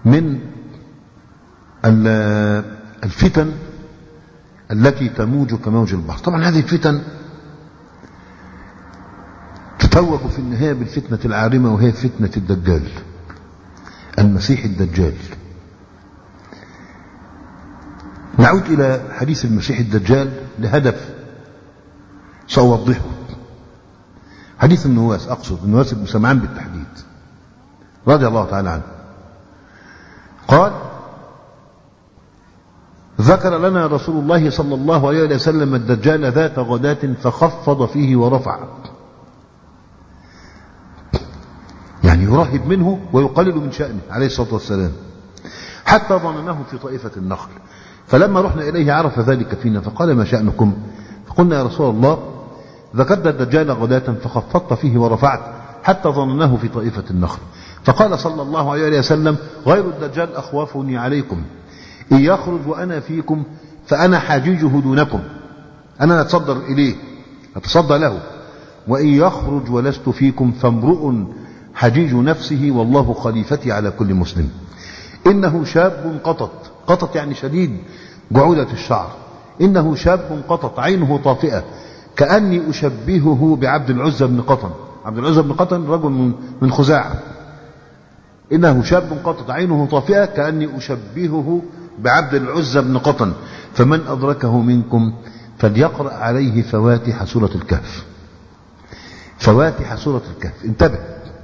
من الفتن التي تموج كموج البحر. طبعا هذه الفتن تتوج في النهاية بالفتنة العارمة، وهي فتنة الدجال، المسيح الدجال. نعود إلى حديث المسيح الدجال لهدف سأوضحه. حديث النواس، أقصد النواس بن سمعان بالتحديد رضي الله تعالى عنه، قال: ذكر لنا رسول الله صلى الله عليه وسلم الدجال ذات غداة فخفض فيه ورفع، يعني يرهب منه ويقلل من شأنه عليه الصلاة والسلام، حتى ظنناه في طائفة النخل. فلما رحنا إليه عرف ذلك فينا فقال: ما شأنكم؟ فقلنا: يا رسول الله، ذكرت الدجال غداة فخفضت فيه ورفعت حتى ظنناه في طائفة النخل. فقال صلى الله عليه وسلم: غير الدجال أخوافني عليكم، إن يخرج وأنا فيكم فأنا حاجيجه دونكم، أنا أتصدر إليه أتصدى له، وإن يخرج ولست فيكم فامرؤ حجيج نفسه والله خليفتي على كل مسلم. إنه شاب قطط يعني شديد جعودة الشعر، إنه شاب قطط عينه طافئة كأني أشبهه بعبد العزى بن قطن. عبد العزى بن قطن رجل من خزاعة. إنه شاب قطط عينه طافئة كأني أشبهه بعبد العزى بن قطن، فمن أدركه منكم فليقرأ عليه فواتح سورة الكهف. فواتح سورة الكهف، انتبه.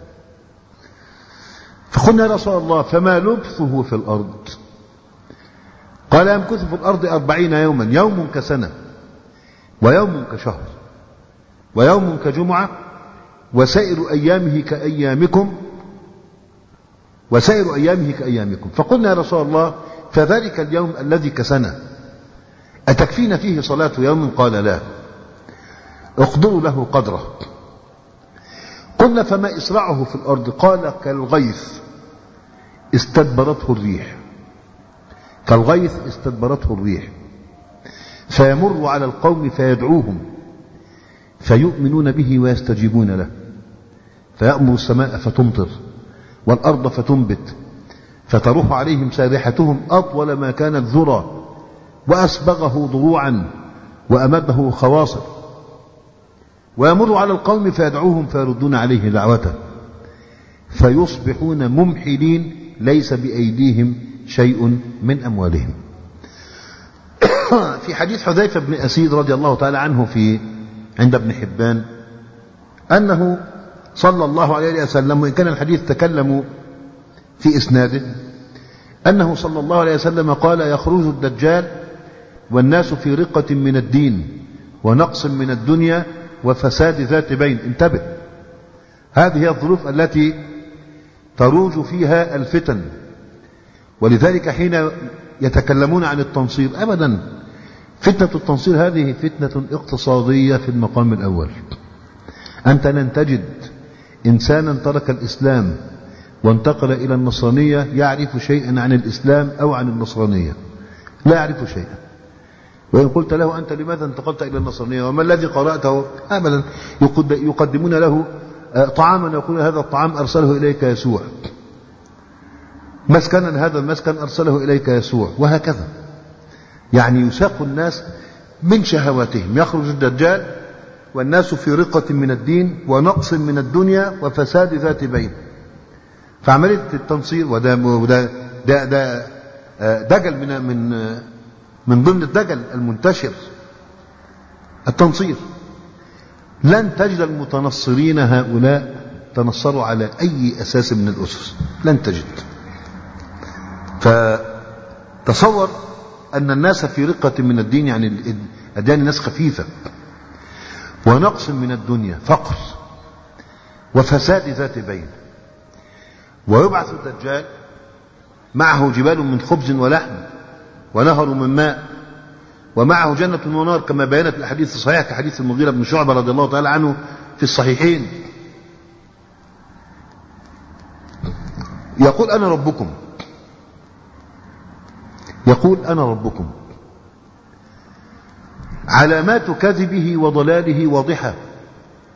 فقلنا: يا رسول الله، فما لبثه في الأرض؟ قال: يمكث في الأرض 40 يوما، يوم كسنة، ويوم كشهر، ويوم كجمعة، وسائر أيامه كأيامكم، وسائر أيامه كأيامكم. فقلنا: يا رسول الله، فذلك اليوم الذي كسنة أتكفينا فيه صلاة يوم؟ قال: لا. اقدروا له قدره. قلنا: فما إسرعه في الأرض؟ قال: كالغيث استدبرته الريح، كالغيث استدبرته الريح، فيمر على القوم فيدعوهم فيؤمنون به ويستجيبون له، فيأمر السماء فتمطر والأرض فتنبت، فتروح عليهم سابحتهم أطول ما كانت ذرى، وأسبغه ضروعا وأمده خواصر، ويمر على القوم فيدعوهم فيردون عليه دعوته، فيصبحون ممحلين ليس بأيديهم شيء من أموالهم. في حديث حذيفة بن أسيد رضي الله تعالى عنه عند ابن حبان أنه صلى الله عليه وسلم، وإن كان الحديث تكلموا في إسناده، أنه صلى الله عليه وسلم قال: يخرج الدجال والناس في رقة من الدين ونقص من الدنيا وفساد ذات بين. انتبه، هذه هي الظروف التي تروج فيها الفتن. ولذلك حين يتكلمون عن التنصير، أبدا، فتنة التنصير هذه فتنة اقتصادية في المقام الأول. أنت لن تجد إنسانا ترك الإسلام وانتقل إلى النصرانية يعرف شيئا عن الإسلام أو عن النصرانية، لا يعرف شيئا. وإن قلت له: أنت لماذا انتقلت إلى النصرانية وما الذي قرأته؟ أبدا، يقدمون له طعاما يقول: هذا الطعام أرسله إليك يسوع، مسكنا هذا المسكن أرسله إليك يسوع، وهكذا. يعني يساق الناس من شهواتهم. يخرج الدجال والناس في رقة من الدين ونقص من الدنيا وفساد ذات بين. فعملية التنصير، وده دجل من ضمن الدجل المنتشر، التنصير. لن تجد المتنصرين هؤلاء تنصروا على أي أساس من الأسس، لن تجد. فتصور أن الناس في رقة من الدين، يعني أديان الناس خفيفة، ونقص من الدنيا، فقر وفساد ذات بين. ويبعث الدجال معه جبال من خبز ولحم ونهر من ماء، ومعه جنة ونار، كما بينت الحديث الصحيح كحديث المغيرة بن شعبة رضي الله تعالى عنه في الصحيحين. يقول: أنا ربكم، يقول: أنا ربكم. علامات كذبه وضلاله واضحة،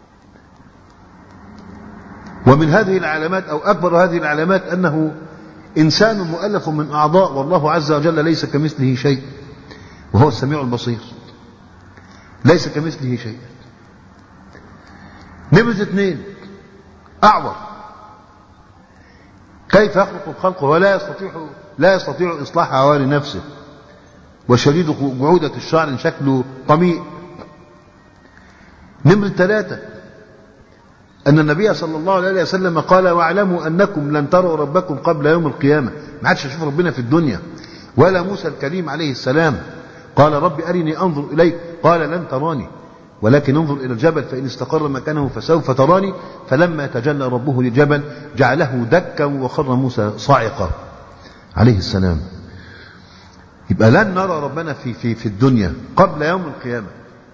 ومن هذه العلامات أو أكبر هذه العلامات أنه إنسان مؤلف من أعضاء، والله عز وجل ليس كمثله شيء وهو السميع البصير، ليس كمثله شيء. نمرة 2 أعور، كيف يخلق الخلق ولا يستطيع إصلاح عوالي نفسه، وشديد جعودة الشعر شكله طميء. نمرة 3 أن النبي صلى الله عليه وسلم قال: واعلموا أنكم لن تروا ربكم قبل يوم القيامة. ما عادش يشوف ربنا في الدنيا. ولا موسى الكريم عليه السلام قال: رب أرني أنظر إليك، قال: لن تراني ولكن انظر إلى الجبل فإن استقر مكانه فسوف تراني. فلما تجلى ربه للجبل جعله دكا وخر موسى صاعقا عليه السلام. يبقى لن نرى ربنا في الدنيا قبل يوم القيامة.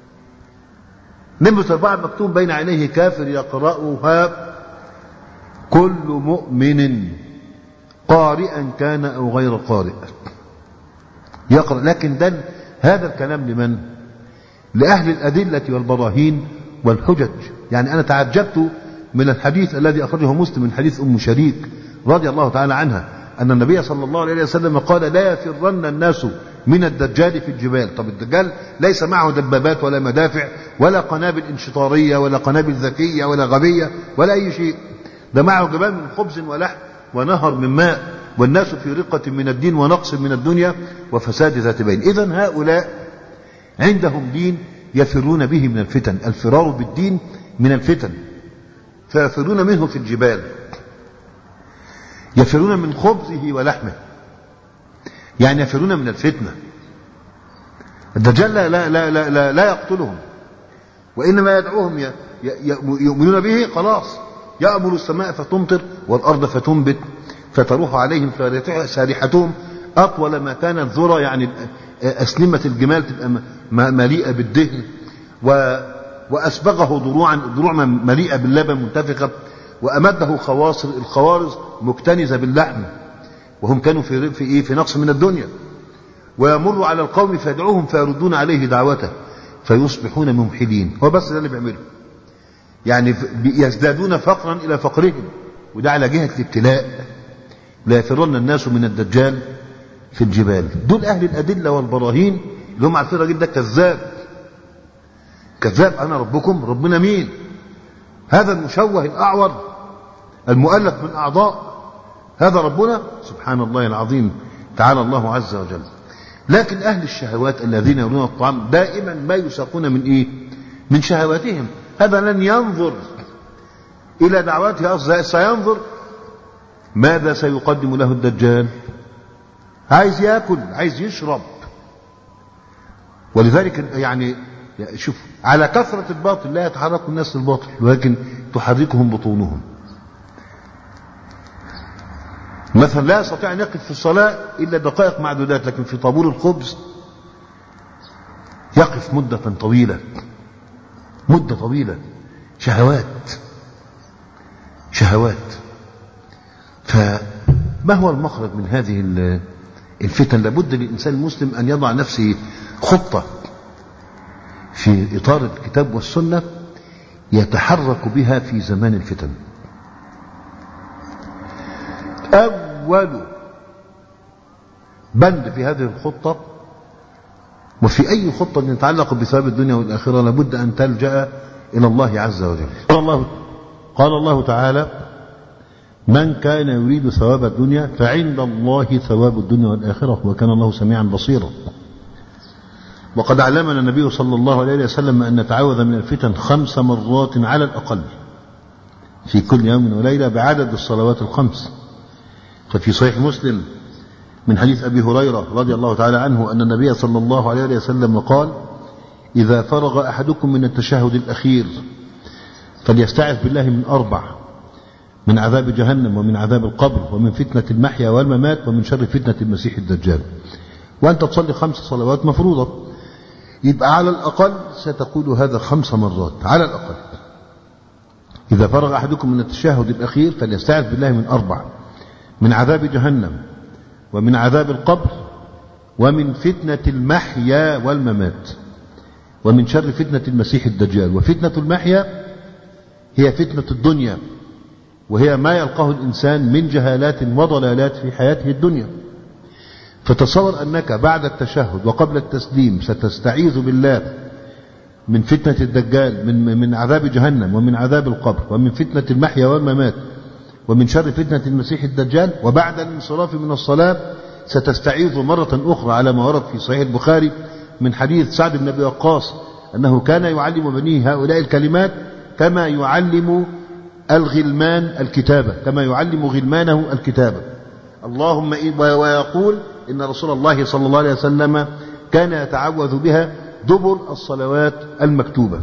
نمرة 4 مكتوب بين عينيه كافر يقرأها كل مؤمن قارئا كان أو غير قارئ يقرأ. لكن هذا الكلام لمن؟ لأهل الأدلة والبراهين والحجج. يعني أنا تعجبت من الحديث الذي أخرجه مسلم من حديث أم شريك رضي الله تعالى عنها أن النبي صلى الله عليه وسلم قال: لا يفرن الناس من الدجال في الجبال. طب الدجال ليس معه دبابات ولا مدافع ولا قنابل انشطارية ولا قنابل ذكية ولا غبية ولا أي شيء، ده معه جبال من خبز ولحم ونهر من ماء، والناس في رقة من الدين ونقص من الدنيا وفساد ذات بين. إذن هؤلاء عندهم دين يفرون به من الفتن، الفرار بالدين من الفتن، فيفرون منه في الجبال، يفرون من خبزه ولحمه، يعني يفرون من الفتنة. الدجال لا يقتلهم، وإنما يدعوهم يؤمنون به. خلاص يأمر السماء فتمطر والأرض فتنبت فتروح عليهم سارحتهم أطول ما كانت ذرة، يعني أسلمة الجمال تبقى مليئة بالدهن، وأسبغه ضروع مليئة باللبن منتفخة، وأمده الخوارز مكتنزة باللحم، وهم كانوا في نقص من الدنيا. ويمر على القوم فيدعوهم فيردون عليه دعوته فيصبحون ممحلين. هو بس ده اللي بيعمله، يعني يزدادون فقرا إلى فقرهم، وده على جهة الابتلاء. لا يفرن الناس من الدجال في الجبال. دول أهل الأدلة والبراهين اللي هم عارفين الراجل ده كذاب. أنا ربكم، ربنا مين؟ هذا المشوه الأعور المؤلف من أعضاء، هذا ربنا؟ سبحان الله العظيم، تعالى الله عز وجل. لكن أهل الشهوات الذين يرون الطعام دائما ما يساقون من إيه؟ من شهواتهم. هذا لن ينظر إلى دعواته، سينظر ماذا سيقدم له الدجال. عايز يأكل، عايز يشرب. ولذلك يعني شوف، على كثرة الباطل لا يتحرك الناس للباطل، ولكن تحركهم بطونهم. مثلا لا يستطيع أن يقف في الصلاة إلا دقائق معدودات، لكن في طابور الخبز يقف مدة طويلة. شهوات. فما هو المخرج من هذه الفتن؟ لابد للإنسان المسلم أن يضع نفسه خطة في إطار الكتاب والسنة يتحرك بها في زمان الفتن. أول بند في هذه الخطة، وفي أي خطة تتعلق بثواب الدنيا والآخرة، لابد أن تلجأ إلى الله عز وجل. قال الله تعالى: من كان يريد ثواب الدنيا فعند الله ثواب الدنيا والآخرة وكان الله سميعا بصيرا. وقد علمنا النبي صلى الله عليه وسلم أن نتعوذ من الفتن 5 مرات على الأقل في كل يوم وليلة بعدد الصلوات ال5. ففي صحيح مسلم من حديث أبي هريرة رضي الله تعالى عنه أن النبي صلى الله عليه وسلم قال: إذا فرغ أحدكم من التشهد الأخير فليستعذ بالله من 4: من عذاب جهنم ومن عذاب القبر ومن فتنة المحيا والممات ومن شر فتنة المسيح الدجال. وأنت تصلي 5 صلوات مفروضة، يبقى على الأقل ستقول هذا 5 مرات على الأقل. إذا فرغ أحدكم من التشهد الأخير فليستعذ بالله من 4: من عذاب جهنم ومن عذاب القبر ومن فتنة المحيا والممات ومن شر فتنة المسيح الدجال. وفتنة المحيا هي فتنة الدنيا وهي ما يلقاه الإنسان من جهالات وضلالات في حياته الدنيا. فتصور أنك بعد التشهد وقبل التسليم ستستعيذ بالله من فتنة الدجال، من عذاب جهنم، ومن عذاب القبر، ومن فتنة المحيا والممات، ومن شر فتنة المسيح الدجال، وبعد الانصراف من الصلاة ستستعيذ مرة أخرى على ما ورد في صحيح البخاري من حديث سعد بن أبي وقاص أنه كان يعلم بنيه هؤلاء الكلمات كما يعلم الغلمان الكتابة، كما يعلم غلمانه الكتابة. اللهم ويقول إن رسول الله صلى الله عليه وسلم كان يتعوذ بها دبر الصلوات المكتوبة.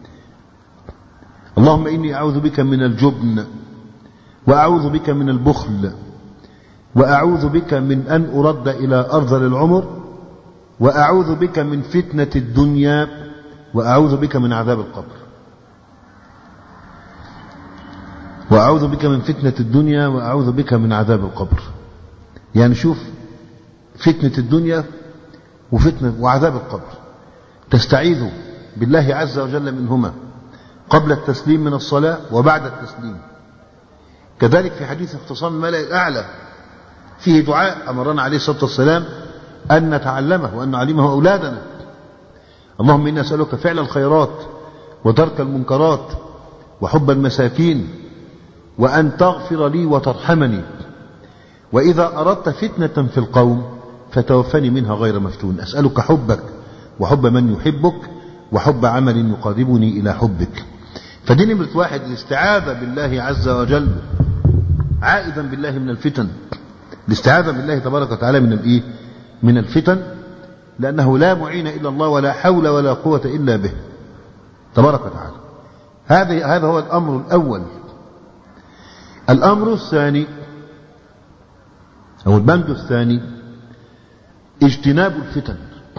اللهم إني أعوذ بك من الجبن، وأعوذ بك من البخل، وأعوذ بك من أن أرد إلى أرذل العمر، وأعوذ بك من فتنة الدنيا، وأعوذ بك من عذاب القبر. وأعوذ بك من فتنة الدنيا، وأعوذ بك من عذاب القبر. يعني شوف، فتنة الدنيا وفتنة وعذاب القبر تستعيذ بالله عز وجل منهما قبل التسليم من الصلاة وبعد التسليم. كذلك في حديث اختصام الملأ الأعلى فيه دعاء أمرنا عليه الصلاة والسلام أن نتعلمه وأن نعلمه أولادنا. اللهم إني أسألك فعل الخيرات وترك المنكرات وحب المساكين، وأن تغفر لي وترحمني، وإذا أردت فتنة في القوم فتوفني منها غير مفتون. أسألك حبك وحب من يحبك وحب عمل يقربني إلى حبك. فدي نمرة واحد، الاستعاذة بالله عز وجل عائدا بالله من الفتن، الاستعاذة بالله تبارك وتعالى من الفتن، لأنه لا معين إلا الله ولا حول ولا قوة إلا به تبارك وتعالى. هذا هو الأمر الأول. الأمر الثاني أو البند الثاني اجتناب الفتن،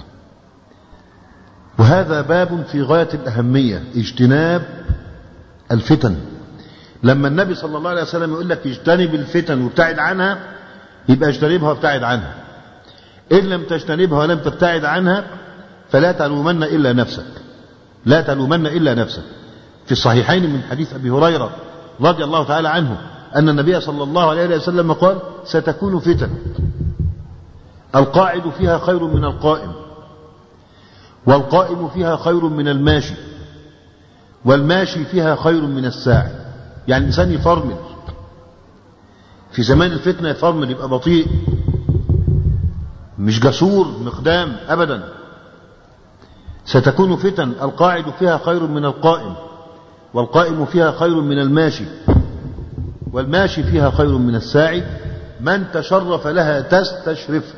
وهذا باب في غاية الأهمية، اجتناب الفتن. لما النبي صلى الله عليه وسلم يقول لك اجتنب الفتن وابتعد عنها، يبقى اجتنبها وابتعد عنها. إن لم تجتنبها ولم تبتعد عنها فلا تلومن إلا نفسك، لا تلومن إلا نفسك. في الصحيحين من حديث أبي هريرة رضي الله تعالى عنه أن النبي صلى الله عليه وسلم قال: ستكون فتن القاعد فيها خير من القائم، والقائم فيها خير من الماشي، والماشي فيها خير من الساعي. يعني الإنسان يفرمل في زمان الفتنة، يفرمل يبقى بطيء، مش جسور مقدام أبدا. ستكون فتن القاعد فيها خير من القائم، والقائم فيها خير من الماشي، والماشي فيها خير من الساعي. من تشرف لها تستشرف،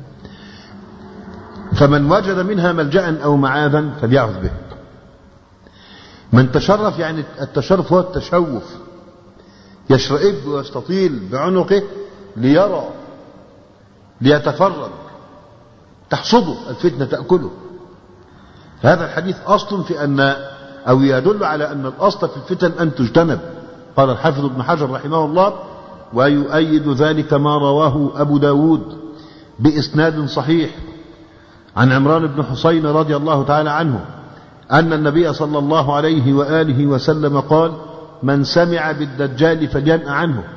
فمن وجد منها ملجأ أو معاذا فليعوذ به. من تشرف يعني التشرف هو التشوف، يشرئب ويستطيل بعنقه ليرى، ليتفرج، تحصده الفتنة تأكله. هذا الحديث أصل في أن، أو يدل على أن الأصل في الفتن أن تجتنب. قال الحافظ ابن حجر رحمه الله: ويؤيد ذلك ما رواه أبو داود بإسناد صحيح عن عمران بن حسين رضي الله تعالى عنه أن النبي صلى الله عليه وآله وسلم قال: من سمع بالدجال فلينأ عنه.